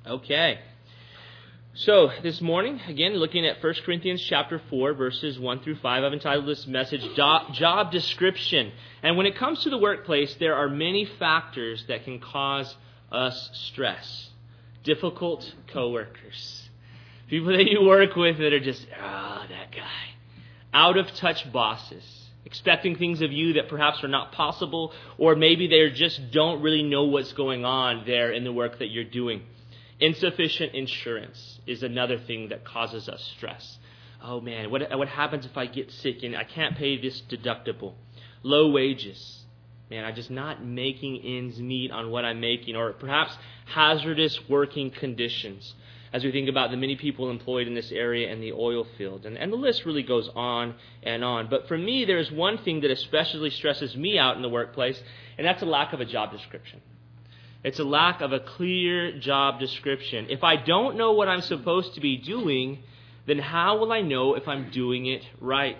Okay. So this morning, again, looking at 1 Corinthians chapter 4, verses 1 through 5, I've entitled this message, Job Description. And when it comes to the workplace, there are many factors that can cause us stress. Difficult coworkers. People that you work with that are just, that guy. Out-of-touch bosses. Expecting things of you that perhaps are not possible, or maybe they just don't really know what's going on there in the work that you're doing. Insufficient insurance is another thing that causes us stress. Oh man, what happens if I get sick and I can't pay this deductible? Low wages. Man, I'm just not making ends meet on what I'm making. Or perhaps hazardous working conditions, as we think about the many people employed in this area in the oil field. And the list really goes on and on. But for me, there's one thing that especially stresses me out in the workplace, and that's a lack of a job description. It's a lack of a clear job description. If I don't know what I'm supposed to be doing, then how will I know if I'm doing it right?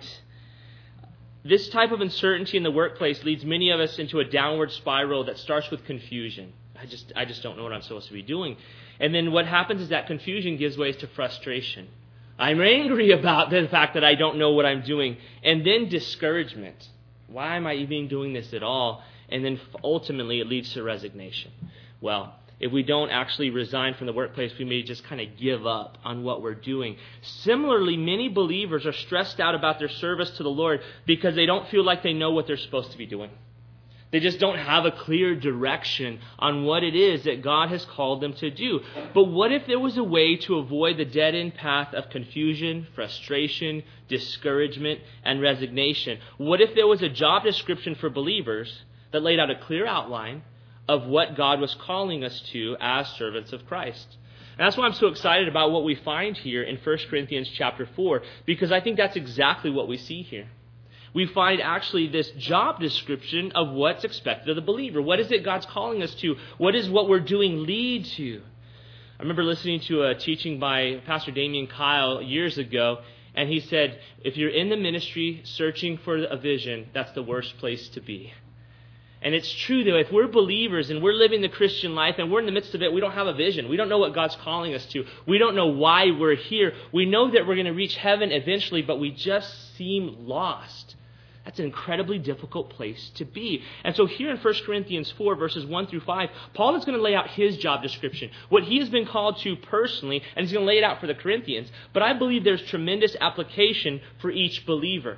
This type of uncertainty in the workplace leads many of us into a downward spiral that starts with confusion. I just don't know what I'm supposed to be doing. And then what happens is that confusion gives way to frustration. I'm angry about the fact that I don't know what I'm doing. And then discouragement. Why am I even doing this at all? And then ultimately it leads to resignation. Well, if we don't actually resign from the workplace, we may just kind of give up on what we're doing. Similarly, many believers are stressed out about their service to the Lord because they don't feel like they know what they're supposed to be doing. They just don't have a clear direction on what it is that God has called them to do. But what if there was a way to avoid the dead-end path of confusion, frustration, discouragement, and resignation? What if there was a job description for believers that laid out a clear outline of what God was calling us to as servants of Christ? And that's why I'm so excited about what we find here in 1 Corinthians chapter 4, because I think that's exactly what we see here. We find actually this job description of what's expected of the believer. What is it God's calling us to? What does what we're doing lead to? I remember listening to a teaching by Pastor Damian Kyle years ago, and he said, if you're in the ministry searching for a vision, that's the worst place to be. And it's true, though, if we're believers and we're living the Christian life and we're in the midst of it, we don't have a vision. We don't know what God's calling us to. We don't know why we're here. We know that we're going to reach heaven eventually, but we just seem lost. That's an incredibly difficult place to be. And so here in 1 Corinthians 4, verses 1 through 5, Paul is going to lay out his job description, what he has been called to personally, and he's going to lay it out for the Corinthians. But I believe there's tremendous application for each believer.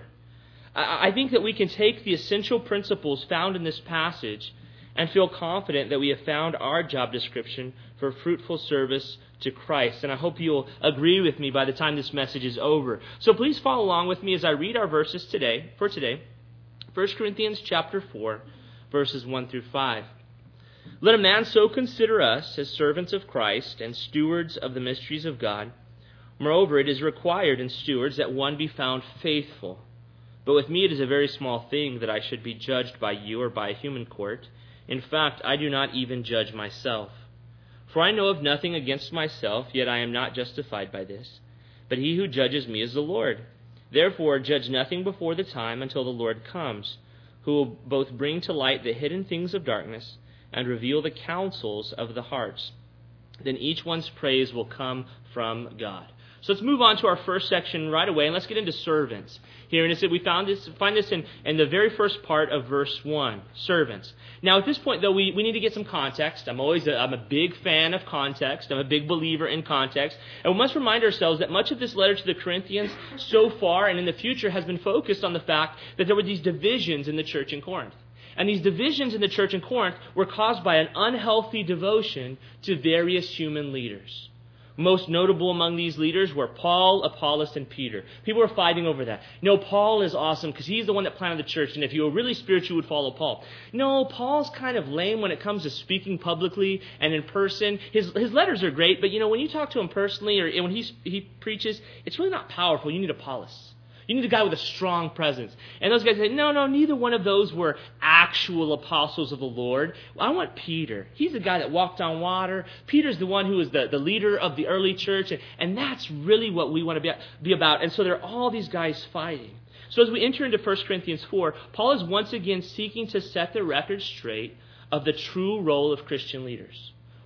I think that we can take the essential principles found in this passage and feel confident that we have found our job description for fruitful service to Christ. And I hope you'll agree with me by the time this message is over. So please follow along with me as I read our verses today. 1 Corinthians chapter 4, verses 1 through 5. Let a man so consider us as servants of Christ and stewards of the mysteries of God. Moreover, it is required in stewards that one be found faithful. But with me it is a very small thing that I should be judged by you or by a human court. In fact, I do not even judge myself. For I know of nothing against myself, yet I am not justified by this. But he who judges me is the Lord. Therefore, judge nothing before the time until the Lord comes, who will both bring to light the hidden things of darkness and reveal the counsels of the hearts. Then each one's praise will come from God. So let's move on to our first section right away, and let's get into servants. Here, and it said we find this in the very first part of verse 1, servants. Now, at this point, though, we need to get some context. I'm a big fan of context. I'm a big believer in context. And we must remind ourselves that much of this letter to the Corinthians so far and in the future has been focused on the fact that there were these divisions in the church in Corinth. And these divisions in the church in Corinth were caused by an unhealthy devotion to various human leaders. Most notable among these leaders were Paul, Apollos, and Peter. People were fighting over that. No, Paul is awesome because he's the one that planted the church, and if you were really spiritual, you would follow Paul. No, Paul's kind of lame when it comes to speaking publicly and in person. His letters are great, but when you talk to him personally or when he preaches, it's really not powerful. You need Apollos. You need a guy with a strong presence. And those guys say, no, neither one of those were actual apostles of the Lord. I want Peter. He's the guy that walked on water. Peter's the one who was the leader of the early church. And that's really what we want to be about. And so there are all these guys fighting. So as we enter into 1 Corinthians 4, Paul is once again seeking to set the record straight of the true role of Christian leaders.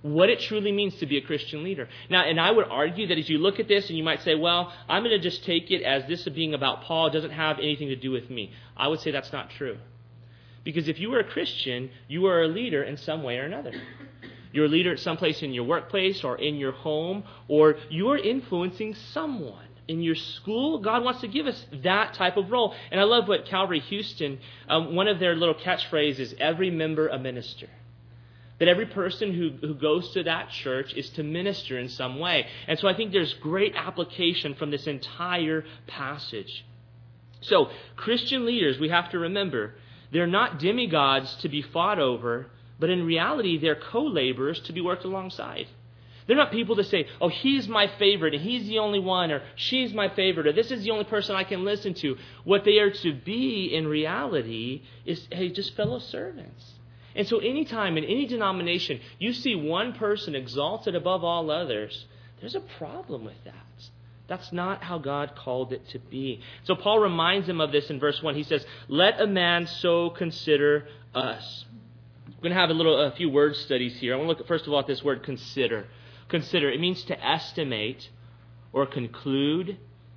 what it truly means to be a Christian leader. Now, and I would argue that as you look at this and you might say, well, I'm going to just take it as this being about Paul. It doesn't have anything to do with me. I would say that's not true. Because if you are a Christian, you are a leader in some way or another. You're a leader at some place in your workplace or in your home, or you're influencing someone. In your school, God wants to give us that type of role. And I love what Calvary Houston, one of their little catchphrases is, every member a minister. That every person who goes to that church is to minister in some way. And so I think there's great application from this entire passage. So, Christian leaders, we have to remember, they're not demigods to be fought over, but in reality, they're co-laborers to be worked alongside. They're not people to say, oh, he's my favorite, and he's the only one, or she's my favorite, or this is the only person I can listen to. What they are to be in reality is, hey, just fellow servants. And so anytime in any denomination you see one person exalted above all others, there's a problem with that. That's not how God called it to be. So Paul reminds them of this in verse 1. He says, let a man so consider us. We're going to have a few word studies here. I want to look at, first of all, at this word consider. Consider. It means to estimate or conclude,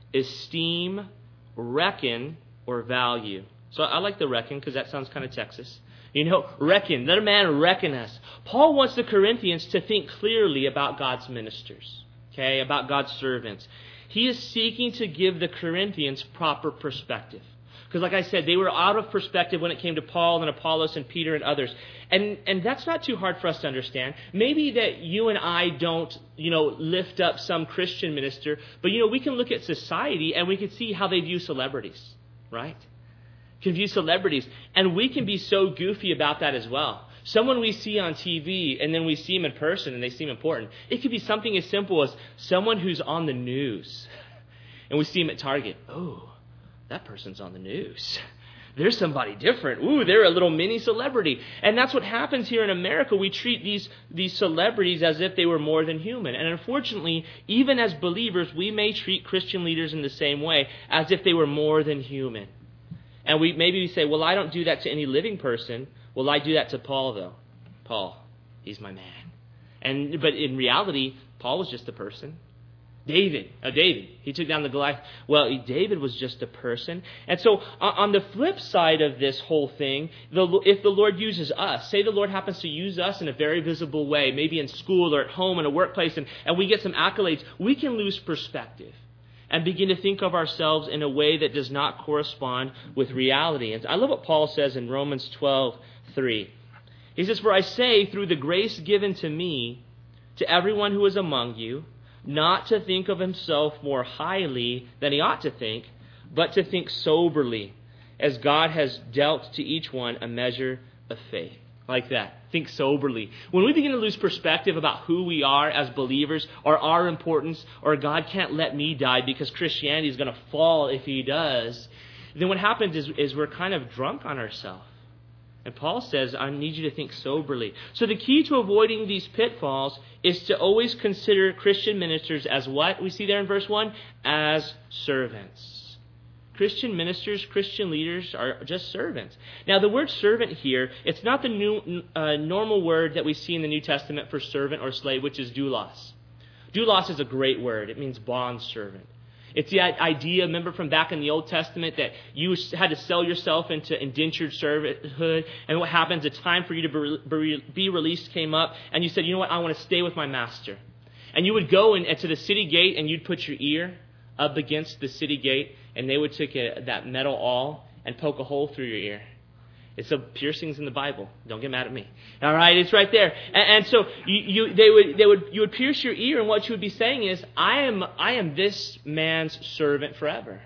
esteem, reckon, or value. So I like the reckon because that sounds kind of Texas. Reckon. Let a man reckon us. Paul wants the Corinthians to think clearly about God's ministers, okay, about God's servants. He is seeking to give the Corinthians proper perspective. Because like I said, they were out of perspective when it came to Paul and Apollos and Peter and others. And that's not too hard for us to understand. Maybe that you and I don't, lift up some Christian minister, but, we can look at society and we can see how they view celebrities, right? Can view celebrities. And we can be so goofy about that as well. Someone we see on TV and then we see them in person and they seem important. It could be something as simple as someone who's on the news and we see them at Target. Oh, that person's on the news. There's somebody different. Ooh, they're a little mini celebrity. And that's what happens here in America. We treat these celebrities as if they were more than human. And unfortunately, even as believers, we may treat Christian leaders in the same way, as if they were more than human. And we say, well, I don't do that to any living person. Well, I do that to Paul, though. Paul, he's my man. But in reality, Paul was just a person. David, he took down the Goliath. Well, David was just a person. And so on the flip side of this whole thing, if the Lord uses us, say the Lord happens to use us in a very visible way, maybe in school or at home in a workplace, and we get some accolades, we can lose perspective and begin to think of ourselves in a way that does not correspond with reality. And I love what Paul says in Romans 12:3. He says, for I say, through the grace given to me, to everyone who is among you, not to think of himself more highly than he ought to think, but to think soberly, as God has dealt to each one a measure of faith. Like that. Think soberly. When we begin to lose perspective about who we are as believers, or our importance, or God can't let me die because Christianity is going to fall if he does, then what happens is we're kind of drunk on ourselves. And Paul says, I need you to think soberly. So the key to avoiding these pitfalls is to always consider Christian ministers as what? We see there in verse 1, as servants. Christian ministers, Christian leaders are just servants. Now the word servant here, it's not the normal word that we see in the New Testament for servant or slave, which is doulos. Doulos is a great word. It means bondservant. It's the idea, remember from back in the Old Testament, that you had to sell yourself into indentured servanthood. And what happens, a time for you to be released came up. And you said, you know what, I want to stay with my master. And you would go to the city gate and you'd put your ear up against the city gate. And they would take that metal awl and poke a hole through your ear. It's the piercings in the Bible. Don't get mad at me. All right, it's right there. And so you would pierce your ear, and what you would be saying is, I am this man's servant forever.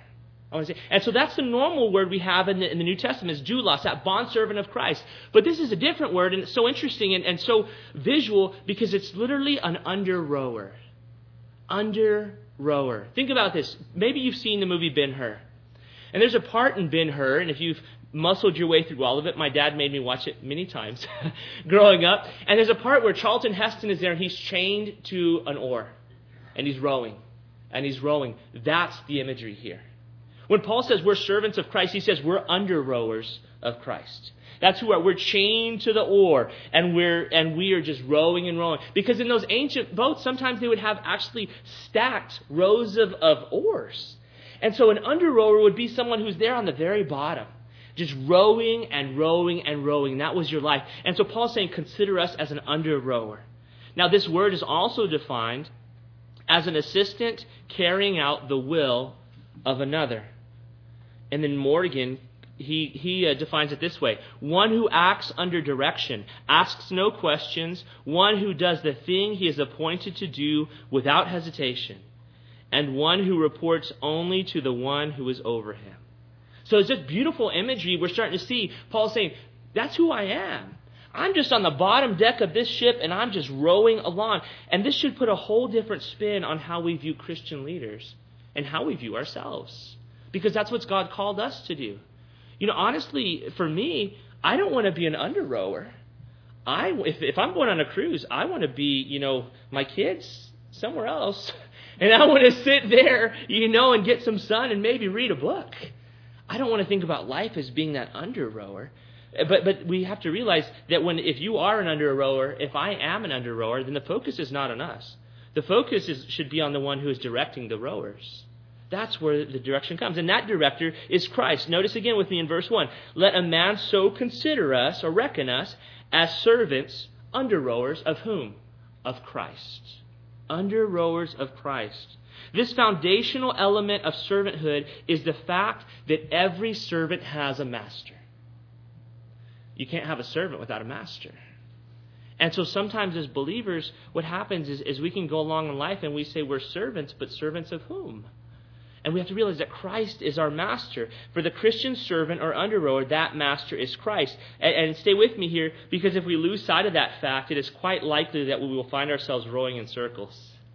And so that's the normal word we have in the New Testament, is doulos, that bondservant of Christ. But this is a different word, and it's so interesting and so visual because it's literally an under-rower. Under-rower. Think about this. Maybe you've seen the movie Ben-Hur. And there's a part in Ben-Hur, and if you've muscled your way through all of it. My dad made me watch it many times growing up. And there's a part where Charlton Heston is there and he's chained to an oar. And he's rowing. And he's rowing. That's the imagery here. When Paul says we're servants of Christ, he says we're under rowers of Christ. That's who we're chained to the oar, and we are just rowing and rowing. Because in those ancient boats, sometimes they would have actually stacked rows of oars. And so an under rower would be someone who's there on the very bottom, just rowing and rowing and rowing. That was your life. And so Paul's saying, consider us as an under rower. Now, this word is also defined as an assistant carrying out the will of another. And then Morgan, he defines it this way: one who acts under direction, asks no questions, one who does the thing he is appointed to do without hesitation, and one who reports only to the one who is over him. So it's just beautiful imagery we're starting to see. Paul's saying, that's who I am. I'm just on the bottom deck of this ship, and I'm just rowing along. And this should put a whole different spin on how we view Christian leaders and how we view ourselves. Because that's what God called us to do. Honestly, for me, I don't want to be an under rower. If I'm going on a cruise, I want to be, my kids somewhere else. And I want to sit there, and get some sun and maybe read a book. I don't want to think about life as being that under rower. But we have to realize that if you are an under rower, if I am an under rower, then the focus is not on us. The focus should be on the one who is directing the rowers. That's where the direction comes. And that director is Christ. Notice again with me in verse 1. Let a man so consider us or reckon us as servants, under rowers of whom? Of Christ. Under rowers of Christ. This foundational element of servanthood is the fact that every servant has a master. You can't have a servant without a master. And so sometimes as believers, what happens is we can go along in life and we say we're servants, but servants of whom? And we have to realize that Christ is our master. For the Christian servant or under rower, that master is Christ. And stay with me here, because if we lose sight of that fact, it is quite likely that we will find ourselves rowing in circles.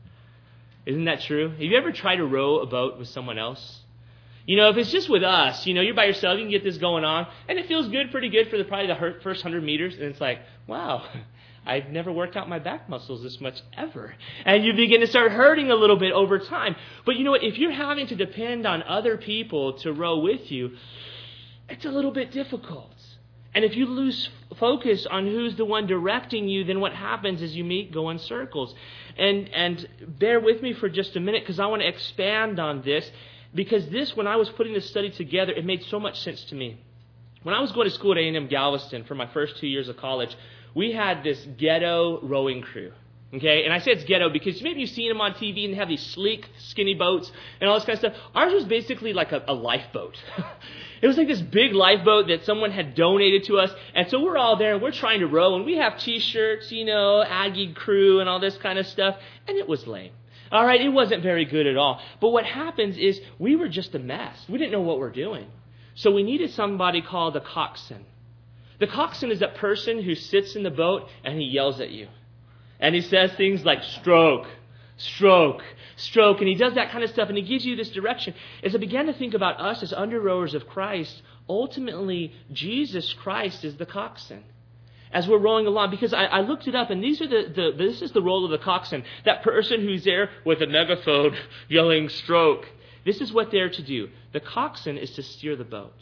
Isn't that true? Have you ever tried to row a boat with someone else? If it's just with us, you're by yourself, you can get this going on, and it feels good, pretty good for probably the first 100 meters, and it's like, wow, I've never worked out my back muscles this much ever. And you begin to start hurting a little bit over time. But you know what? If you're having to depend on other people to row with you, it's a little bit difficult. And if you lose focus on who's the one directing you, then what happens is you go in circles. And bear with me for just a minute, because I want to expand on this. Because when I was putting this study together, it made so much sense to me. When I was going to school at A&M Galveston for my first 2 years of college, we had this ghetto rowing crew. Okay? And I say it's ghetto because maybe you've seen them on TV and they have these sleek, skinny boats and all this kind of stuff. Ours was basically like a lifeboat. It was like this big lifeboat that someone had donated to us. And so we're all there and we're trying to row. And we have T-shirts, Aggie crew and all this kind of stuff. And it was lame. All right, it wasn't very good at all. But what happens is we were just a mess. We didn't know what we're doing. So we needed somebody called a coxswain. The coxswain is that person who sits in the boat and he yells at you. And he says things like stroke, stroke, stroke. And he does that kind of stuff and he gives you this direction. As I began to think about us as under rowers of Christ, ultimately Jesus Christ is the coxswain. As we're rowing along, because I looked it up, and this is the role of the coxswain, that person who's there with a megaphone yelling stroke. This is what they're to do. The coxswain is to steer the boat.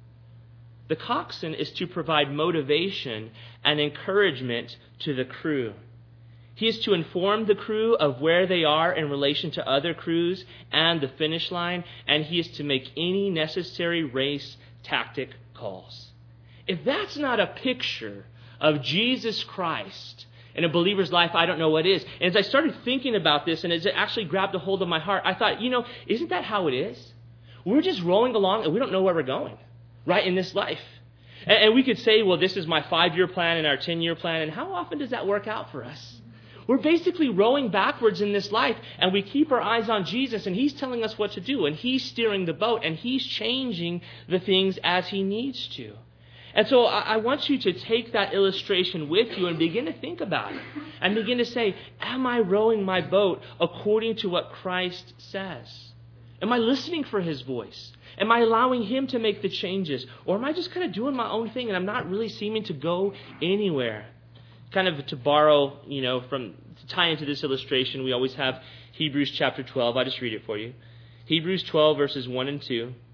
The coxswain is to provide motivation and encouragement to the crew. He is to inform the crew of where they are in relation to other crews and the finish line, and he is to make any necessary race tactic calls. If that's not a picture of Jesus Christ in a believer's life, I don't know what is. And as I started thinking about this, and as it actually grabbed a hold of my heart, I thought, isn't that how it is? We're just rolling along and we don't know where we're going, right, in this life. And we could say, well, this is my 5-year plan and our 10-year plan, and how often does that work out for us? We're basically rowing backwards in this life, and we keep our eyes on Jesus, and he's telling us what to do, and he's steering the boat, and he's changing the things as he needs to. And so I want you to take that illustration with you and begin to think about it. And begin to say, am I rowing my boat according to what Christ says? Am I listening for his voice? Am I allowing him to make the changes? Or am I just kind of doing my own thing and I'm not really seeming to go anywhere? Kind of to borrow, to tie into this illustration, we always have Hebrews chapter 12. I'll just read it for you. Hebrews 12 verses 1 and 2.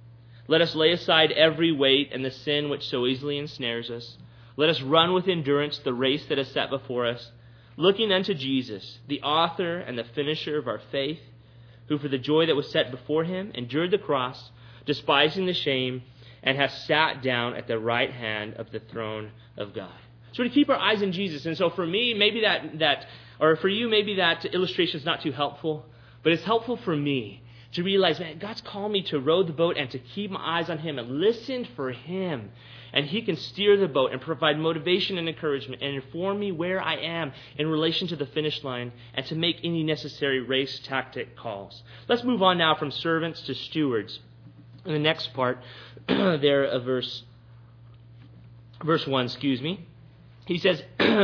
Let us lay aside every weight and the sin which so easily ensnares us. Let us run with endurance the race that is set before us, looking unto Jesus, the author and the finisher of our faith, who for the joy that was set before him endured the cross, despising the shame, and has sat down at the right hand of the throne of God. So we keep our eyes on Jesus. And so for me, maybe or for you, maybe that illustration is not too helpful, but it's helpful for me to realize, man, God's called me to row the boat and to keep my eyes on him and listen for him. And he can steer the boat and provide motivation and encouragement and inform me where I am in relation to the finish line and to make any necessary race tactic calls. Let's move on now from servants to stewards. In the next part there of verse 1, he says,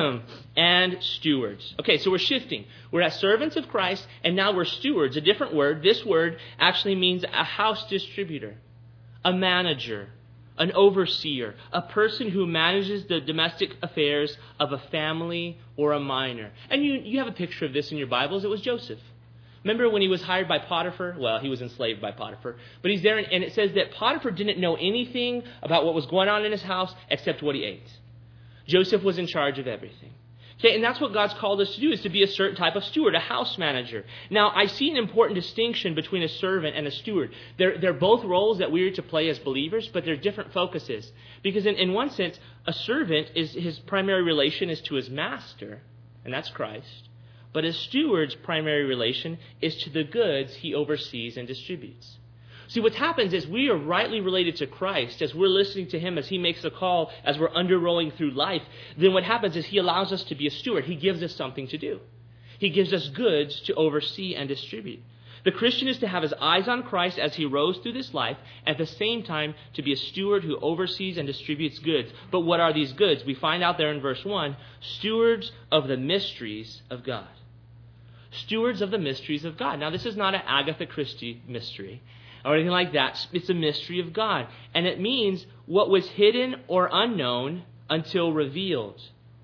and stewards. Okay, so we're shifting. We're at servants of Christ, and now we're stewards. A different word. This word actually means a house distributor, a manager, an overseer, a person who manages the domestic affairs of a family or a minor. And you have a picture of this in your Bibles. It was Joseph. Remember when he was hired by Potiphar? Well, he was enslaved by Potiphar. But he's there, and it says that Potiphar didn't know anything about what was going on in his house except what he ate. Joseph was in charge of everything. Okay, and that's what God's called us to do, is to be a certain type of steward, a house manager. Now, I see an important distinction between a servant and a steward. They're both roles that we are to play as believers, but they're different focuses. Because in one sense, a servant, his primary relation is to his master, and that's Christ. But a steward's primary relation is to the goods he oversees and distributes. See, what happens is we are rightly related to Christ as we're listening to him, as he makes a call, as we're underrolling through life. Then what happens is he allows us to be a steward. He gives us something to do. He gives us goods to oversee and distribute. The Christian is to have his eyes on Christ as he rows through this life, at the same time to be a steward who oversees and distributes goods. But what are these goods? We find out there in verse 1, stewards of the mysteries of God. Stewards of the mysteries of God. Now, this is not an Agatha Christie mystery or anything like that. It's a mystery of God. And it means what was hidden or unknown until revealed.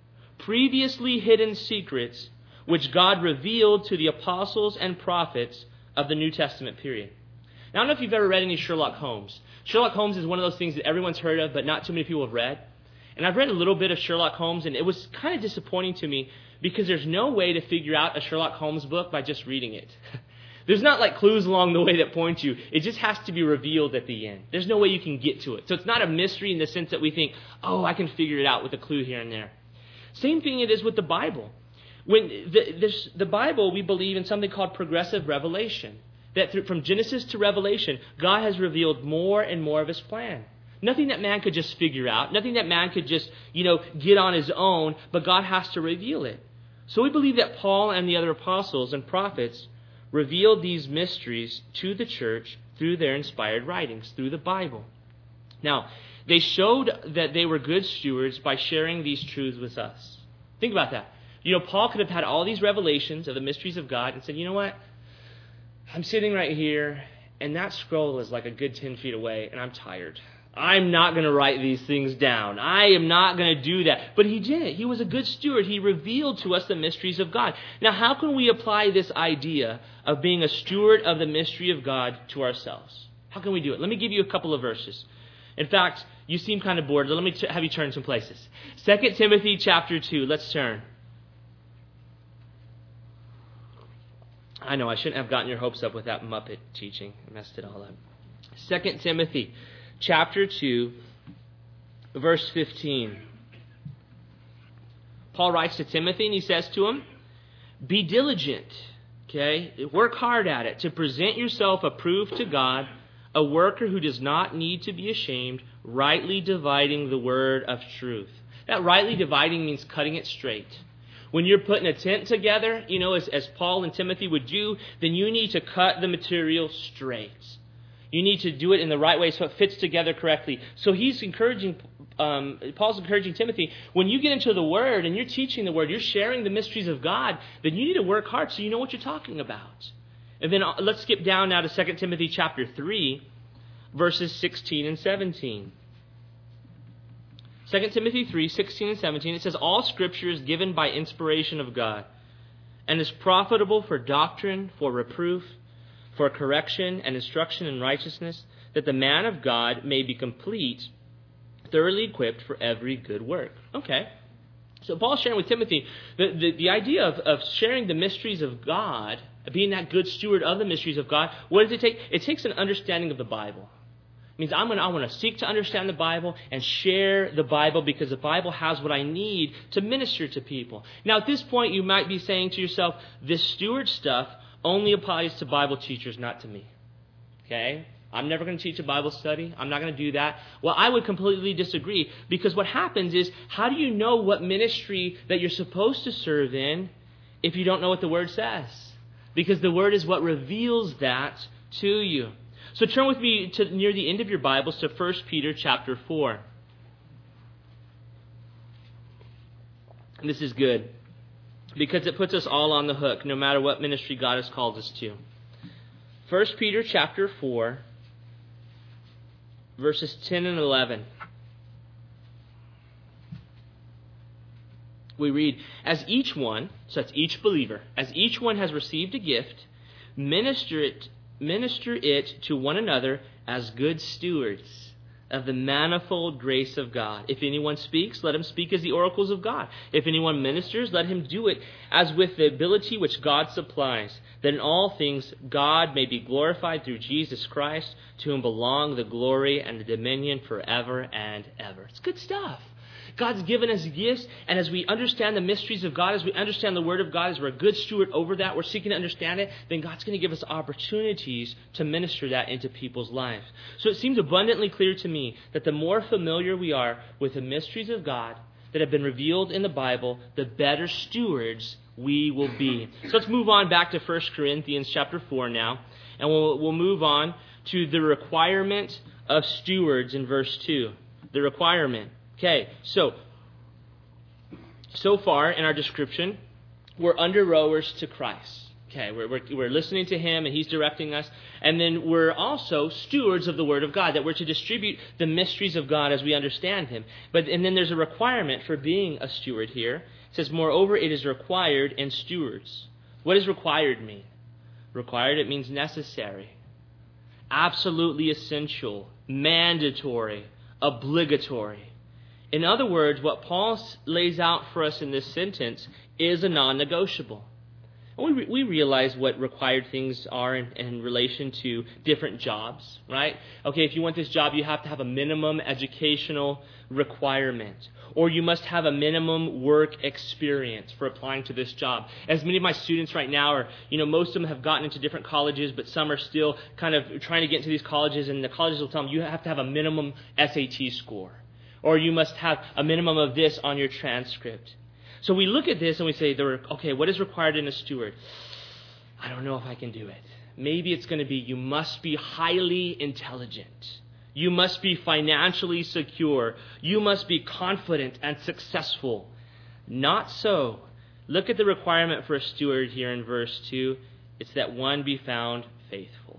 Previously hidden secrets which God revealed to the apostles and prophets of the New Testament period. Now, I don't know if you've ever read any Sherlock Holmes. Sherlock Holmes is one of those things that everyone's heard of, but not too many people have read. And I've read a little bit of Sherlock Holmes, and it was kind of disappointing to me because there's no way to figure out a Sherlock Holmes book by just reading it. There's not like clues along the way that point you. It just has to be revealed at the end. There's no way you can get to it. So it's not a mystery in the sense that we think, oh, I can figure it out with a clue here and there. Same thing it is with the Bible. When the Bible, we believe in something called progressive revelation. That from Genesis to Revelation, God has revealed more and more of his plan. Nothing that man could just figure out. Nothing that man could just, get on his own. But God has to reveal it. So we believe that Paul and the other apostles and prophets revealed these mysteries to the church through their inspired writings, through the Bible. Now, they showed that they were good stewards by sharing these truths with us. Think about that. Paul could have had all these revelations of the mysteries of God and said, you know what? I'm sitting right here, and that scroll is like a good 10 feet away, and I'm tired. I'm not going to write these things down. I am not going to do that. But he did. He was a good steward. He revealed to us the mysteries of God. Now, how can we apply this idea of being a steward of the mystery of God to ourselves? How can we do it? Let me give you a couple of verses. In fact, you seem kind of bored. Let me have you turn some places. 2 Timothy chapter 2. Let's turn. I know, I shouldn't have gotten your hopes up with that Muppet teaching. I messed it all up. 2 Timothy chapter 2, verse 15. Paul writes to Timothy and he says to him, be diligent, work hard at it, to present yourself approved to God, a worker who does not need to be ashamed, rightly dividing the word of truth. That rightly dividing means cutting it straight. When you're putting a tent together, as Paul and Timothy would do, then you need to cut the material straight. You need to do it in the right way so it fits together correctly. So Paul's encouraging Timothy, when you get into the Word and you're teaching the Word, you're sharing the mysteries of God, then you need to work hard so you know what you're talking about. And then let's skip down now to 2 Timothy chapter 3, verses 16 and 17. 2 Timothy 3, 16 and 17, it says, all Scripture is given by inspiration of God and is profitable for doctrine, for reproof, for correction and instruction in righteousness, that the man of God may be complete, thoroughly equipped for every good work. Okay. So Paul's sharing with Timothy the idea of sharing the mysteries of God, being that good steward of the mysteries of God. What does it take? It takes an understanding of the Bible. It means I want to seek to understand the Bible and share the Bible because the Bible has what I need to minister to people. Now, at this point, you might be saying to yourself, this steward stuff only applies to Bible teachers, not to me. Okay? I'm never going to teach a Bible study. I'm not going to do that. Well, I would completely disagree, because what happens is, how do you know what ministry that you're supposed to serve in if you don't know what the Word says? Because the Word is what reveals that to you. So turn with me to near the end of your Bibles to 1 Peter chapter 4. And this is good, because it puts us all on the hook, no matter what ministry God has called us to. 1 Peter chapter 4, verses 10 and 11. We read, as each one, so that's each believer, as each one has received a gift, minister it to one another as good stewards of the manifold grace of God. If anyone speaks, let him speak as the oracles of God. If anyone ministers, let him do it as with the ability which God supplies, that in all things God may be glorified through Jesus Christ, to whom belong the glory and the dominion forever and ever. It's good stuff. God's given us gifts, and as we understand the mysteries of God, as we understand the Word of God, as we're a good steward over that, we're seeking to understand it, then God's going to give us opportunities to minister that into people's lives. So it seems abundantly clear to me that the more familiar we are with the mysteries of God that have been revealed in the Bible, the better stewards we will be. So let's move on back to 1 Corinthians chapter 4 now, and we'll move on to the requirement of stewards in verse 2. The requirement. Okay, so far in our description, we're under rowers to Christ. Okay, we're listening to Him and He's directing us. And then we're also stewards of the Word of God, that we're to distribute the mysteries of God as we understand Him. And then there's a requirement for being a steward here. It says, moreover, it is required in stewards. What does required mean? Required, it means necessary, absolutely essential, mandatory, obligatory. In other words, what Paul lays out for us in this sentence is a non-negotiable. We realize what required things are in relation to different jobs, right? Okay, if you want this job, you have to have a minimum educational requirement, or you must have a minimum work experience for applying to this job. As many of my students right now are, most of them have gotten into different colleges, but some are still kind of trying to get into these colleges, and the colleges will tell them you have to have a minimum SAT score, or you must have a minimum of this on your transcript. So we look at this and we say, okay, what is required in a steward? I don't know if I can do it. Maybe it's going to be, you must be highly intelligent. You must be financially secure. You must be confident and successful. Not so. Look at the requirement for a steward here in verse 2. It's that one be found faithful.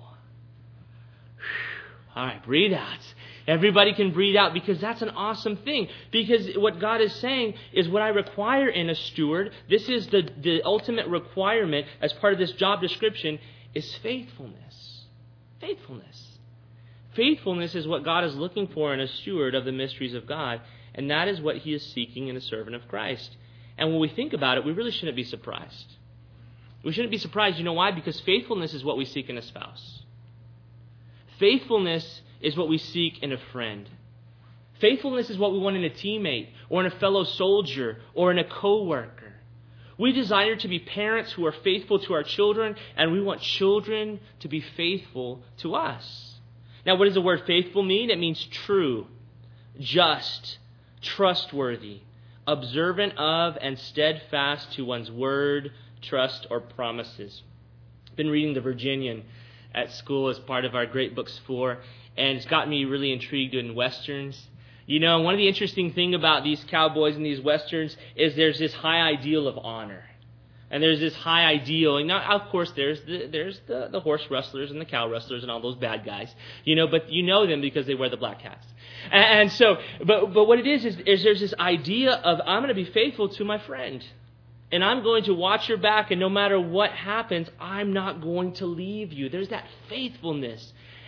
All right, breathe out. Everybody can breathe out, because that's an awesome thing. Because what God is saying is what I require in a steward, this is the ultimate requirement as part of this job description, is faithfulness. Faithfulness. Faithfulness is what God is looking for in a steward of the mysteries of God, and that is what He is seeking in a servant of Christ. And when we think about it, we really shouldn't be surprised. We shouldn't be surprised. You know why? Because faithfulness is what we seek in a spouse. Faithfulness is what we seek in a friend. Faithfulness is what we want in a teammate, or in a fellow soldier, or in a co-worker. We desire to be parents who are faithful to our children, and we want children to be faithful to us. Now, what does the word faithful mean? It means true, just, trustworthy, observant of, and steadfast to one's word, trust, or promises. I've been reading The Virginian at school as part of our Great Books 4, and it's got me really intrigued in Westerns. One of the interesting things about these cowboys and these Westerns is there's this high ideal of honor. And there's this high ideal. And now, of course, there's the horse rustlers and the cow rustlers and all those bad guys. But you know them because they wear the black hats. And so, but what it is there's this idea of, I'm going to be faithful to my friend. And I'm going to watch your back, and no matter what happens, I'm not going to leave you. There's that faithfulness.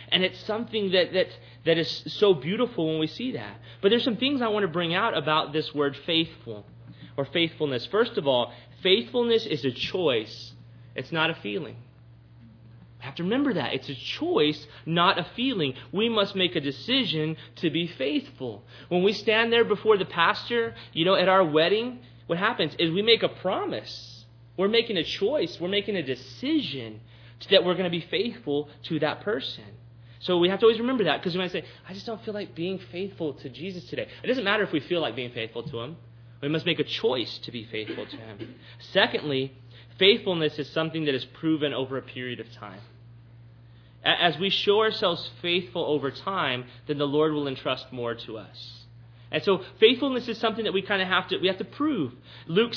And it's something that is so beautiful when we see that. But there's some things I want to bring out about this word faithful or faithfulness. First of all, faithfulness is a choice. It's not a feeling. We have to remember that. It's a choice, not a feeling. We must make a decision to be faithful. When we stand there before the pastor, at our wedding, what happens is we make a promise. We're making a choice. We're making a decision that we're going to be faithful to that person. So we have to always remember that, because we might say, I just don't feel like being faithful to Jesus today. It doesn't matter if we feel like being faithful to Him. We must make a choice to be faithful to Him. Secondly, faithfulness is something that is proven over a period of time. As we show ourselves faithful over time, then the Lord will entrust more to us. And so faithfulness is something that we have to prove. Luke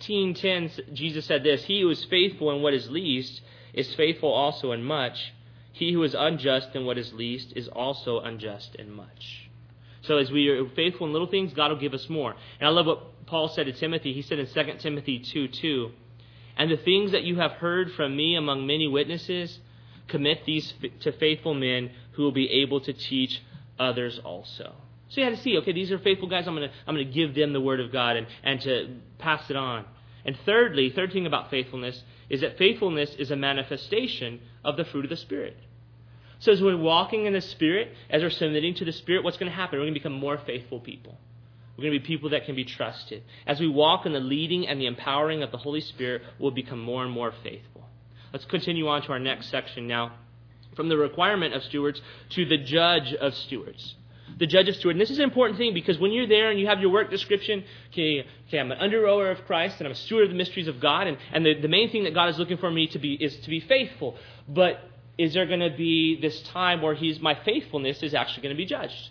16:10, Jesus said this, "He who is faithful in what is least is faithful also in much. He who is unjust in what is least is also unjust in much." So as we are faithful in little things, God will give us more. And I love what Paul said to Timothy. He said in 2 Timothy 2:2, "And the things that you have heard from me among many witnesses, commit these to faithful men who will be able to teach others also." So you had to see, okay, these are faithful guys. I'm going to give them the word of God and to pass it on. And third thing about faithfulness is that faithfulness is a manifestation of the fruit of the Spirit. So as we're walking in the Spirit, as we're submitting to the Spirit, what's going to happen? We're going to become more faithful people. We're going to be people that can be trusted. As we walk in the leading and the empowering of the Holy Spirit, we'll become more and more faithful. Let's continue on to our next section now. From the requirement of stewards to the judge of stewards. The judge of stewards. And this is an important thing, because when you're there and you have your work description, okay, I'm an under-rower of Christ and I'm a steward of the mysteries of God, and the main thing that God is looking for me to be is to be faithful. But is there going to be this time where my faithfulness is actually going to be judged?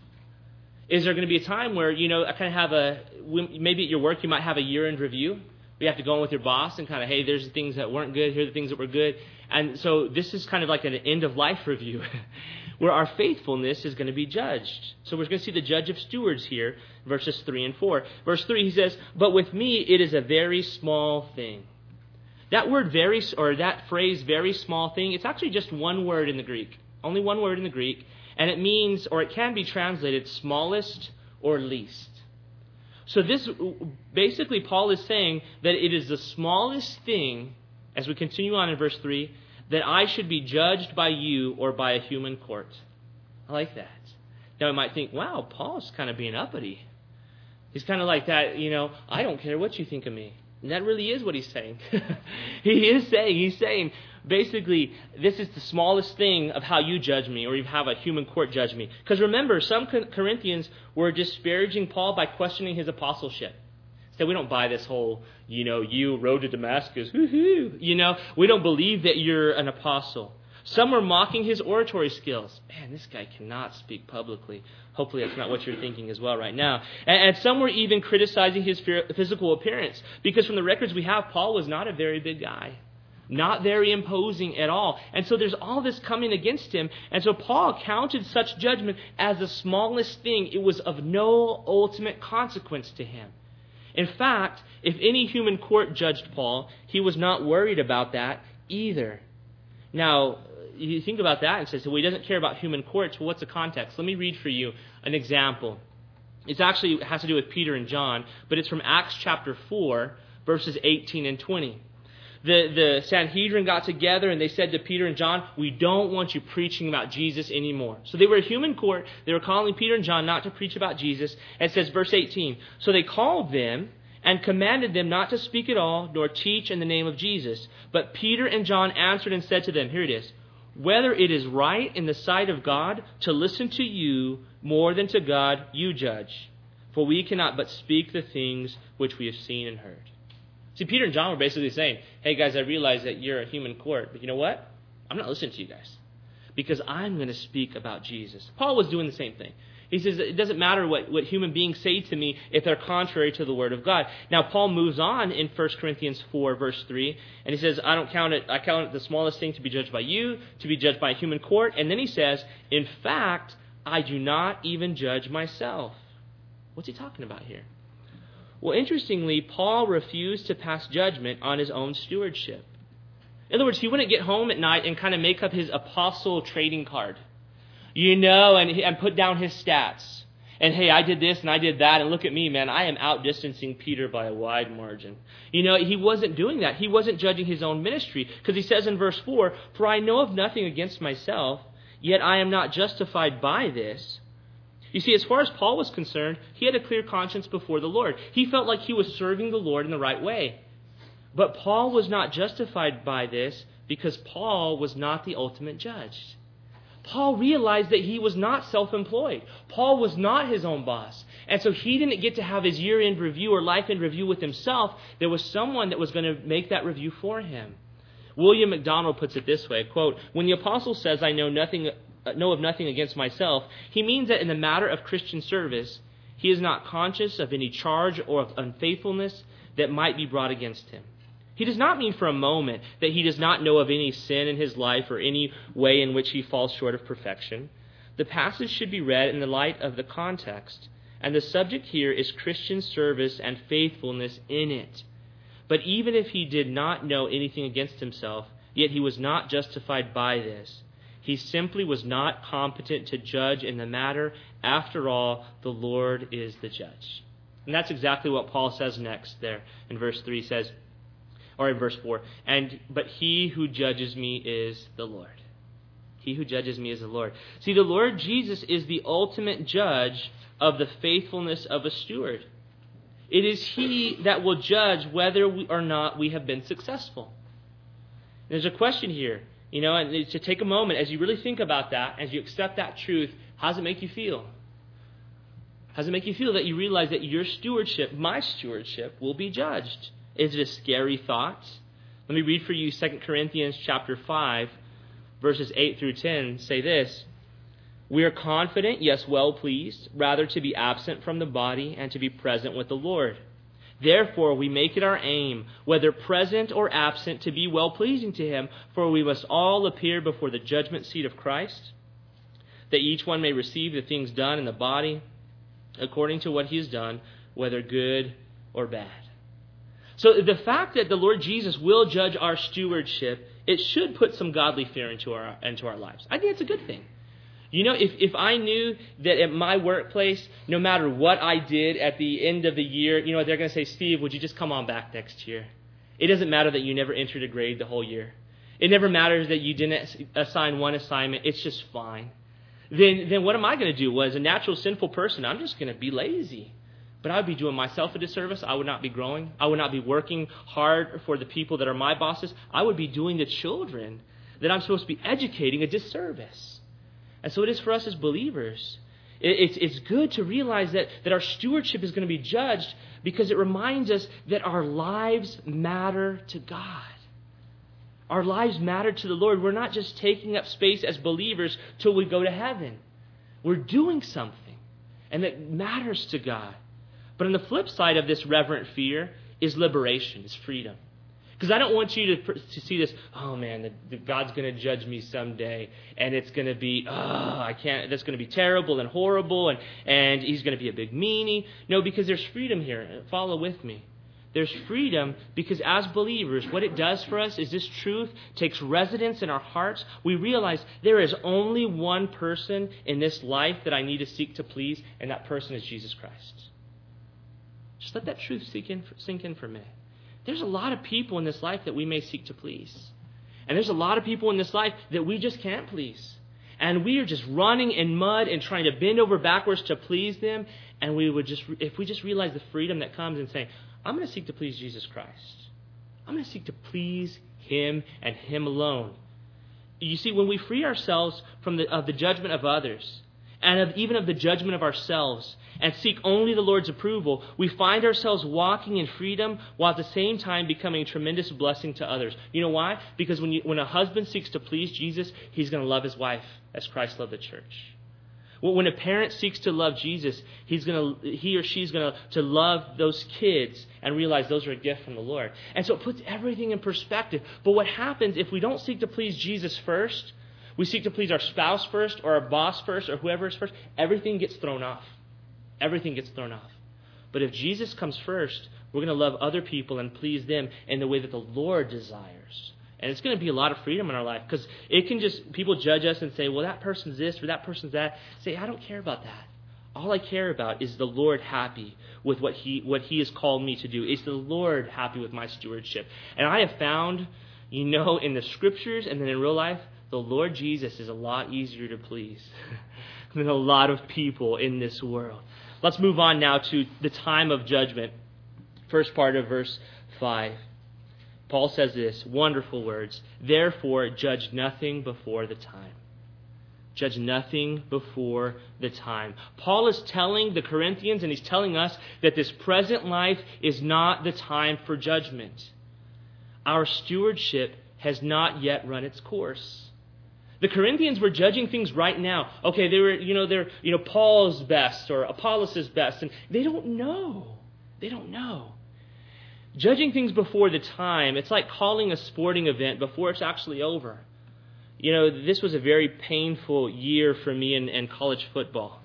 Is there going to be a time where, I kind of maybe at your work you might have a year-end review. We have to go in with your boss and hey, there's the things that weren't good, here are the things that were good. And so this is kind of like an end-of-life review where our faithfulness is going to be judged. So we're going to see the judge of stewards here, verses 3 and 4. Verse 3, he says, "But with me it is a very small thing." That word that phrase, very small thing, it's actually just one word in the Greek. Only one word in the Greek. And it means, or it can be translated, smallest or least. So this, basically Paul is saying that it is the smallest thing, as we continue on in verse 3, that I should be judged by you or by a human court. I like that. Now we might think, wow, Paul's kind of being uppity. He's kind of like that, I don't care what you think of me. And that really is what he's saying. He's saying, basically, this is the smallest thing of how you judge me, or you have a human court judge me. Because remember, some Corinthians were disparaging Paul by questioning his apostleship. So we don't buy this whole, you rode to Damascus, woohoo. We don't believe that you're an apostle. Some were mocking his oratory skills. Man, this guy cannot speak publicly. Hopefully that's not what you're thinking as well right now. And some were even criticizing his physical appearance. Because from the records we have, Paul was not a very big guy. Not very imposing at all. And so there's all this coming against him. And so Paul counted such judgment as the smallest thing. It was of no ultimate consequence to him. In fact, if any human court judged Paul, he was not worried about that either. Now, you think about that and say, well, he doesn't care about human courts. Well, what's the context? Let me read for you an example. It has to do with Peter and John, but it's from Acts chapter 4, verses 18 and 20. The Sanhedrin got together and they said to Peter and John, "We don't want you preaching about Jesus anymore." So they were a human court. They were calling Peter and John not to preach about Jesus. And it says, verse 18, "So they called them and commanded them not to speak at all, nor teach in the name of Jesus. But Peter and John answered and said to them," here it is, "Whether it is right in the sight of God to listen to you more than to God, you judge. For we cannot but speak the things which we have seen and heard." See, Peter and John were basically saying, hey guys, I realize that you're a human court, but you know what? I'm not listening to you guys, because I'm going to speak about Jesus. Paul was doing the same thing. He says, it doesn't matter what human beings say to me if they're contrary to the Word of God. Now, Paul moves on in 1 Corinthians 4, verse 3, and he says, I count it the smallest thing to be judged by you, to be judged by a human court. And then he says, in fact, I do not even judge myself. What's he talking about here? Well, interestingly, Paul refused to pass judgment on his own stewardship. In other words, he wouldn't get home at night and kind of make up his apostle trading card. and put down his stats. And hey, I did this and I did that, and look at me, man. I am outdistancing Peter by a wide margin. He wasn't doing that. He wasn't judging his own ministry, because he says in verse 4, "For I know of nothing against myself, yet I am not justified by this." You see, as far as Paul was concerned, he had a clear conscience before the Lord. He felt like he was serving the Lord in the right way. But Paul was not justified by this because Paul was not the ultimate judge. Paul realized that he was not self-employed. Paul was not his own boss. And so he didn't get to have his year-end review or life-end review with himself. There was someone that was going to make that review for him. William MacDonald puts it this way, quote, "When the apostle says, 'I know of nothing against myself,' he means that in the matter of Christian service, he is not conscious of any charge or of unfaithfulness that might be brought against him. He does not mean for a moment that he does not know of any sin in his life or any way in which he falls short of perfection. The passage should be read in the light of the context, and the subject here is Christian service and faithfulness in it. But even if he did not know anything against himself, yet he was not justified by this. He simply was not competent to judge in the matter. After all, the Lord is the judge." And that's exactly what Paul says next there in verse 3 says, or in verse 4, "But he who judges me is the Lord." He who judges me is the Lord. See, the Lord Jesus is the ultimate judge of the faithfulness of a steward. It is he that will judge whether or not we have been successful. There's a question here, and to take a moment as you really think about that, as you accept that truth, how does it make you feel? How does it make you feel that you realize that your stewardship, my stewardship, will be judged? Is it a scary thought? Let me read for you 2 Corinthians chapter 5, verses 8 through 10 say this: "We are confident, yes, well pleased, rather to be absent from the body and to be present with the Lord. Therefore we make it our aim, whether present or absent, to be well pleasing to him, for we must all appear before the judgment seat of Christ, that each one may receive the things done in the body according to what he has done, whether good or bad." So the fact that the Lord Jesus will judge our stewardship, it should put some godly fear into our lives. I think it's a good thing. If I knew that at my workplace, no matter what I did at the end of the year, they're going to say, "Steve, would you just come on back next year?" It doesn't matter that you never entered a grade the whole year. It never matters that you didn't assign one assignment. It's just fine. Then what am I going to do? Well, as a natural sinful person, I'm just going to be lazy. But I would be doing myself a disservice. I would not be growing. I would not be working hard for the people that are my bosses. I would be doing the children that I'm supposed to be educating a disservice. And so it is for us as believers. It's good to realize that our stewardship is going to be judged, because it reminds us that our lives matter to God. Our lives matter to the Lord. We're not just taking up space as believers till we go to heaven. We're doing something, and that matters to God. But on the flip side of this reverent fear is liberation, is freedom. Because I don't want you to see this, "Oh man, God's going to judge me someday, and it's going to be, that's going to be terrible and horrible, and he's going to be a big meanie." No, because there's freedom here. Follow with me. There's freedom because as believers, what it does for us is this truth takes residence in our hearts. We realize there is only one person in this life that I need to seek to please, and that person is Jesus Christ. Just let that truth sink in for a minute. There's a lot of people in this life that we may seek to please. And there's a lot of people in this life that we just can't please. And we are just running in mud and trying to bend over backwards to please them. And if we just realize the freedom that comes in saying, "I'm going to seek to please Jesus Christ. I'm going to seek to please him and him alone." You see, when we free ourselves from the judgment of others, and even of the judgment of ourselves, and seek only the Lord's approval, we find ourselves walking in freedom while at the same time becoming a tremendous blessing to others. You know why? Because when a husband seeks to please Jesus, he's going to love his wife as Christ loved the church. When a parent seeks to love Jesus, he or she's going to love those kids and realize those are a gift from the Lord. And so it puts everything in perspective. But what happens if we don't seek to please Jesus first, we seek to please our spouse first, or our boss first, or whoever is first, everything gets thrown off. Everything gets thrown off. But if Jesus comes first, we're going to love other people and please them in the way that the Lord desires. And it's going to be a lot of freedom in our life because people judge us and say, well, that person's this or that person's that. Say, I don't care about that. All I care about is the Lord happy with what He has called me to do. Is the Lord happy with my stewardship? And I have found, in the Scriptures and then in real life, the Lord Jesus is a lot easier to please than a lot of people in this world. Let's move on now to the time of judgment. First part of verse 5. Paul says this, wonderful words. Therefore, judge nothing before the time. Judge nothing before the time. Paul is telling the Corinthians, and he's telling us, that this present life is not the time for judgment. Our stewardship has not yet run its course. The Corinthians were judging things right now. Okay, they're Paul's best or Apollos' best, and they don't know. They don't know. Judging things before the time, it's like calling a sporting event before it's actually over. This was a very painful year for me in college football.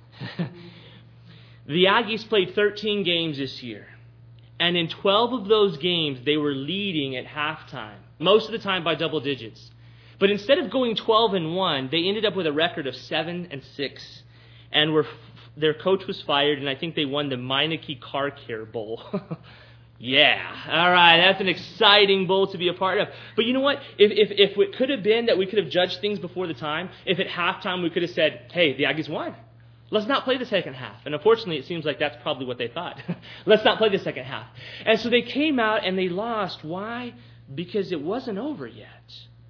The Aggies played 13 games this year. And in 12 of those games, they were leading at halftime. Most of the time by double digits. But instead of going 12-1, they ended up with a record of 7-6. And their coach was fired, and I think they won the Meineke Car Care Bowl. Yeah, all right, that's an exciting bowl to be a part of. But you know what? If it could have been that we could have judged things before the time, if at halftime we could have said, hey, the Aggies won. Let's not play the second half. And unfortunately, it seems like that's probably what they thought. Let's not play the second half. And so they came out and they lost. Why? Because it wasn't over yet.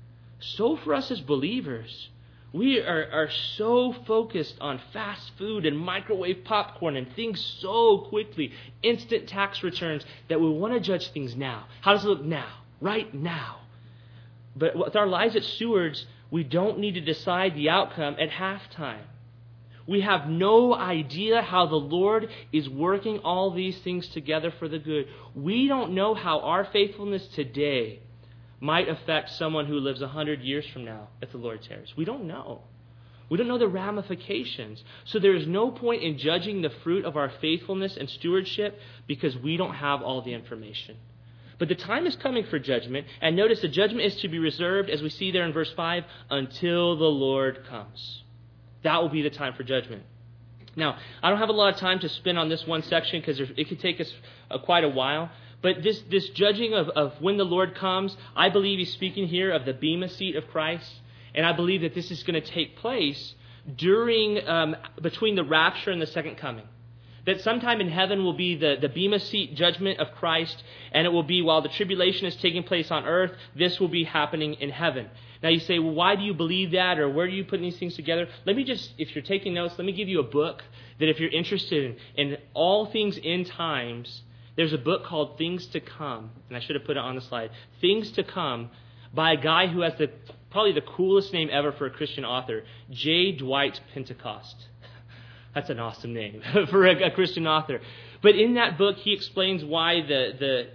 So for us as believers, we are so focused on fast food and microwave popcorn and things so quickly, instant tax returns, that we want to judge things now. How does it look now? Right now. But with our lives as stewards, we don't need to decide the outcome at halftime. We have no idea how the Lord is working all these things together for the good. We don't know how our faithfulness today might affect someone who lives 100 years from now if the Lord tarries. We don't know. We don't know the ramifications. So there is no point in judging the fruit of our faithfulness and stewardship because we don't have all the information. But the time is coming for judgment. And notice the judgment is to be reserved, as we see there in verse 5, until the Lord comes. That will be the time for judgment. Now, I don't have a lot of time to spend on this one section because it could take us quite a while. But this judging of when the Lord comes, I believe he's speaking here of the Bema seat of Christ. And I believe that this is going to take place between the rapture and the second coming. That sometime in heaven will be the Bema seat judgment of Christ, and it will be while the tribulation is taking place on earth, this will be happening in heaven. Now you say, well, why do you believe that, or where are you putting these things together? Let me just, if you're taking notes, let me give you a book that if you're interested in all things end times, there's a book called Things to Come, and I should have put it on the slide. Things to Come, by a guy who has probably the coolest name ever for a Christian author, J. Dwight Pentecost. That's an awesome name for a Christian author. But in that book, he explains why the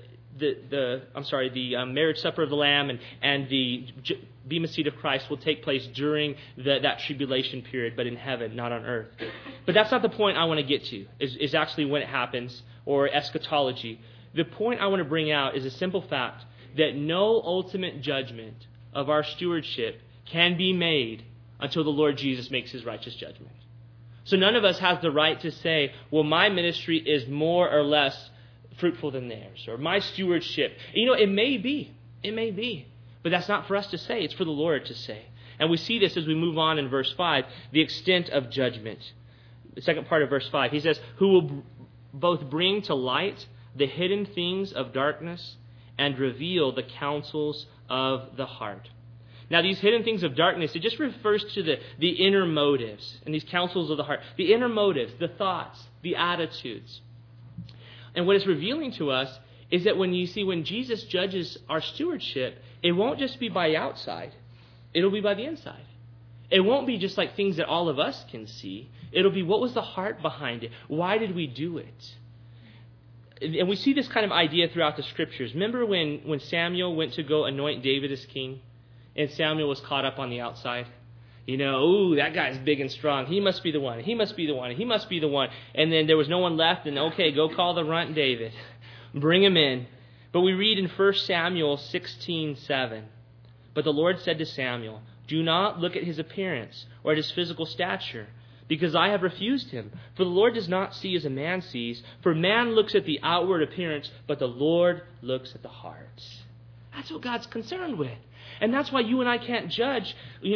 marriage supper of the Lamb and the Bema seat of Christ will take place during that tribulation period, but in heaven, not on earth. But that's not the point I want to get to, is actually when it happens, or eschatology. The point I want to bring out is a simple fact that no ultimate judgment of our stewardship can be made until the Lord Jesus makes his righteous judgment. So none of us has the right to say, well, my ministry is more or less fruitful than theirs, or my stewardship. It may be. But that's not for us to say. It's for the Lord to say. And we see this as we move on in verse 5, the extent of judgment. The second part of verse 5, he says, who will both bring to light the hidden things of darkness and reveal the counsels of the heart. Now, these hidden things of darkness, it just refers to the inner motives and these counsels of the heart. The inner motives, the thoughts, the attitudes. And what it's revealing to us is that when Jesus judges our stewardship, it won't just be by the outside. It'll be by the inside. It won't be just like things that all of us can see. It'll be, what was the heart behind it? Why did we do it? And we see this kind of idea throughout the Scriptures. Remember when Samuel went to go anoint David as king? And Samuel was caught up on the outside. That guy's big and strong. He must be the one. He must be the one. He must be the one. And then there was no one left. And okay, go call the runt David. Bring him in. But we read in 1 Samuel 16:7. But the Lord said to Samuel, do not look at his appearance or at his physical stature, because I have refused him. For the Lord does not see as a man sees, for man looks at the outward appearance, but the Lord looks at the heart. That's what God's concerned with. And that's why you and I can't judge,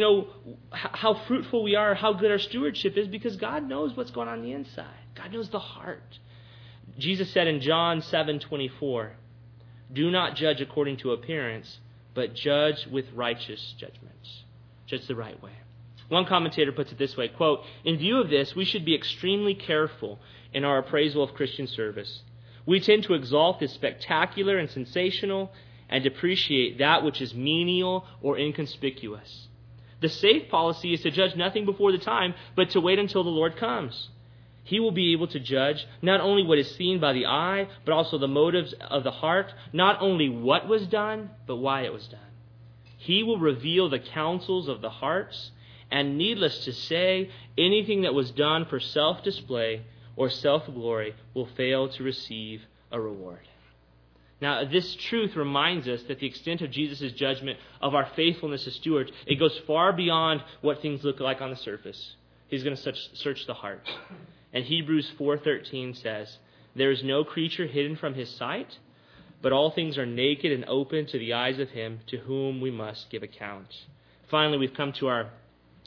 how fruitful we are, how good our stewardship is, because God knows what's going on the inside. God knows the heart. Jesus said in John 7:24, do not judge according to appearance, but judge with righteous judgments. Judge the right way. One commentator puts it this way, quote, in view of this, we should be extremely careful in our appraisal of Christian service. We tend to exalt the spectacular and sensational and depreciate that which is menial or inconspicuous. The safe policy is to judge nothing before the time, but to wait until the Lord comes. He will be able to judge not only what is seen by the eye, but also the motives of the heart, not only what was done, but why it was done. He will reveal the counsels of the hearts, and needless to say, anything that was done for self-display or self-glory will fail to receive a reward. Now, this truth reminds us that the extent of Jesus' judgment of our faithfulness as stewards, it goes far beyond what things look like on the surface. He's going to search the heart. And Hebrews 4:13 says, there is no creature hidden from his sight, but all things are naked and open to the eyes of him to whom we must give account. Finally, we've come to our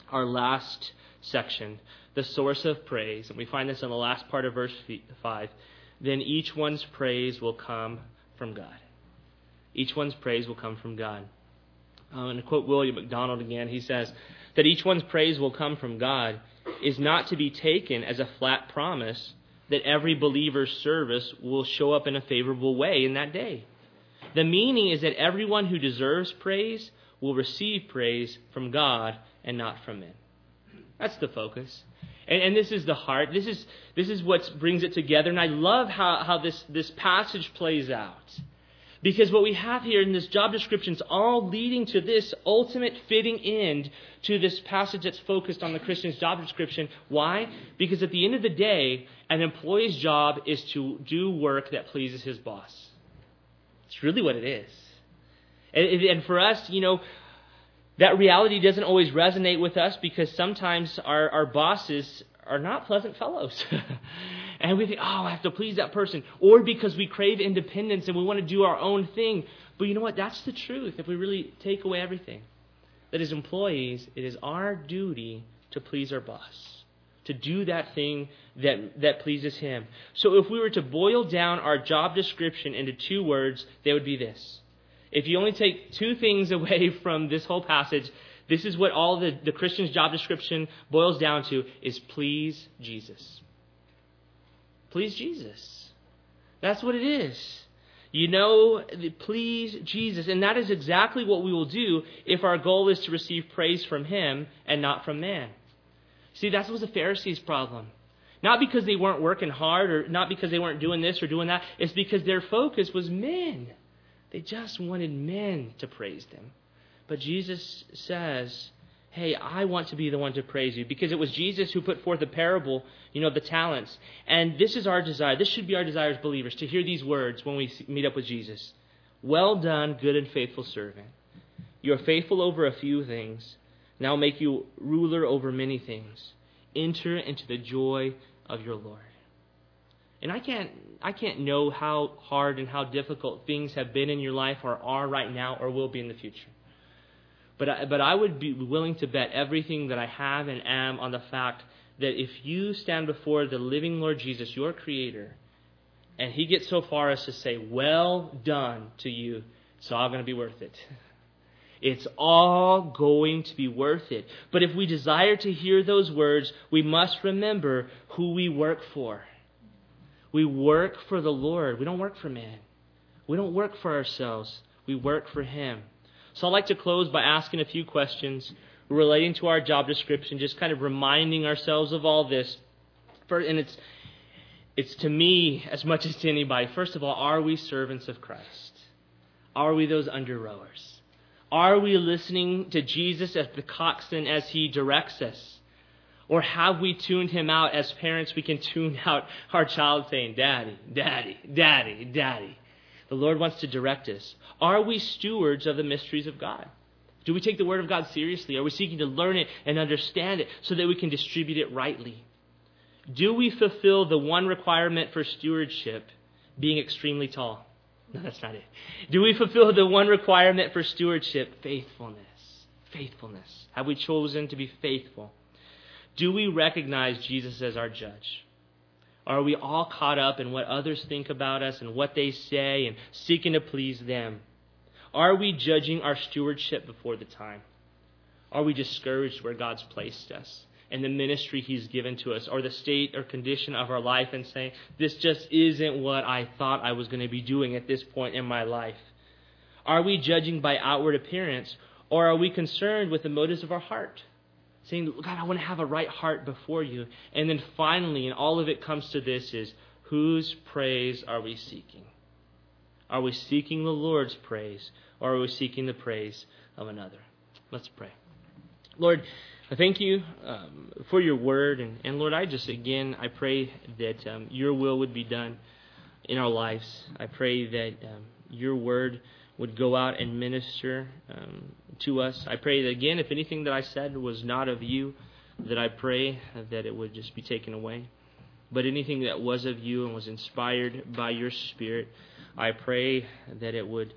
last section, the source of praise. And we find this in the last part of verse 5. Then each one's praise will come from God. Each one's praise will come from God. And to quote William MacDonald again, he says that each one's praise will come from God is not to be taken as a flat promise that every believer's service will show up in a favorable way in that day. The meaning is that everyone who deserves praise will receive praise from God and not from men. That's the focus. And this is the heart. This is what brings it together. And I love how this passage plays out. Because what we have here in this job description is all leading to this ultimate fitting end to this passage that's focused on the Christian's job description. Why? Because at the end of the day, an employee's job is to do work that pleases his boss. It's really what it is. And for us, that reality doesn't always resonate with us because sometimes our bosses are not pleasant fellows. And we think, I have to please that person. Or because we crave independence and we want to do our own thing. But you know what? That's the truth if we really take away everything. That as employees, it is our duty to please our boss. To do that thing that pleases him. So if we were to boil down our job description into 2 words, they would be this. If you only take 2 things away from this whole passage, this is what all the Christian's job description boils down to, is please Jesus. Please Jesus. That's what it is. Please Jesus. And that is exactly what we will do if our goal is to receive praise from him and not from man. See, that was the Pharisees' problem. Not because they weren't working hard or not because they weren't doing this or doing that. It's because their focus was men. They just wanted men to praise them. But Jesus says, hey, I want to be the one to praise you. Because it was Jesus who put forth the parable, the talents. And this is our desire. This should be our desire as believers, to hear these words when we meet up with Jesus. Well done, good and faithful servant. You are faithful over a few things. Now make you ruler over many things. Enter into the joy of your Lord. And I can't know how hard and how difficult things have been in your life or are right now or will be in the future. But I would be willing to bet everything that I have and am on the fact that if you stand before the living Lord Jesus, your Creator, and He gets so far as to say, well done to you, it's all going to be worth it. It's all going to be worth it. But if we desire to hear those words, we must remember who we work for. We work for the Lord. We don't work for man. We don't work for ourselves. We work for Him. So I'd like to close by asking a few questions relating to our job description, just kind of reminding ourselves of all this. And it's to me as much as to anybody. First of all, are we servants of Christ? Are we those under rowers? Are we listening to Jesus as the coxswain as He directs us? Or have we tuned Him out? As parents, we can tune out our child saying, Daddy, Daddy, Daddy, Daddy. The Lord wants to direct us. Are we stewards of the mysteries of God? Do we take the Word of God seriously? Are we seeking to learn it and understand it so that we can distribute it rightly? Do we fulfill the one requirement for stewardship, being extremely tall? No, that's not it. Do we fulfill the one requirement for stewardship, faithfulness? Faithfulness. Have we chosen to be faithful? Do we recognize Jesus as our judge? Are we all caught up in what others think about us and what they say and seeking to please them? Are we judging our stewardship before the time? Are we discouraged where God's placed us and the ministry He's given to us, or the state or condition of our life, and saying, this just isn't what I thought I was going to be doing at this point in my life? Are we judging by outward appearance, or are we concerned with the motives of our heart? Saying, God, I want to have a right heart before you. And then finally, and all of it comes to this, is whose praise are we seeking? Are we seeking the Lord's praise, or are we seeking the praise of another? Let's pray. Lord, I thank you for your word. And Lord, I pray that your will would be done in our lives. I pray that your word would go out and minister to us. I pray that, again, if anything that I said was not of you, that I pray that it would just be taken away. But anything that was of you and was inspired by your Spirit, I pray that it would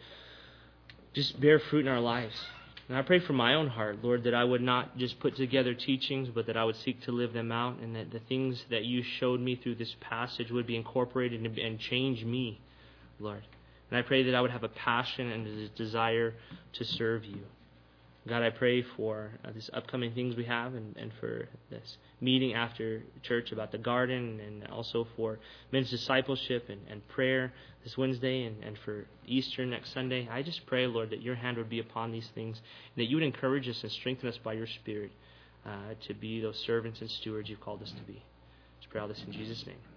just bear fruit in our lives. And I pray for my own heart, Lord, that I would not just put together teachings, but that I would seek to live them out, and that the things that you showed me through this passage would be incorporated and change me, Lord. And I pray that I would have a passion and a desire to serve you. God, I pray for these upcoming things we have, and for this meeting after church about the garden, and also for men's discipleship and prayer this Wednesday, and for Easter next Sunday. I just pray, Lord, that your hand would be upon these things, and that you would encourage us and strengthen us by your Spirit to be those servants and stewards you've called us to be. Let's pray all this in Jesus' name.